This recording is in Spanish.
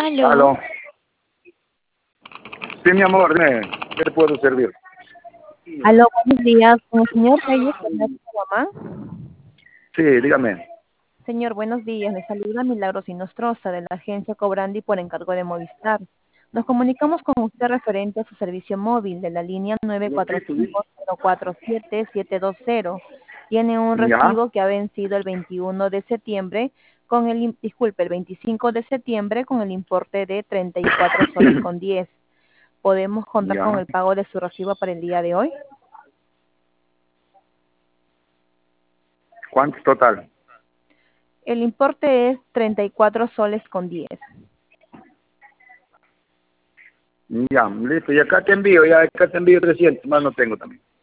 Aló. Aló. Sí, mi amor, dime, ¿qué te puedo servir? Aló, buenos días. Con el señor Reyes, con su mamá. Sí, dígame. Señor, buenos días. Le saluda Milagros Inostroza de la agencia Cobrandi por encargo de Movistar. Nos comunicamos con usted referente a su servicio móvil de la línea 945-047-720. Tiene un ¿Ya? recibo que ha vencido el 21 de septiembre con el 25 de septiembre con el importe de 34 soles con 10. ¿Podemos contar con ¿Ya? el pago de su recibo para el día de hoy? ¿Cuánto es total? El importe es 34 soles con 10. Ya, listo, y acá te envío 300, más no tengo también.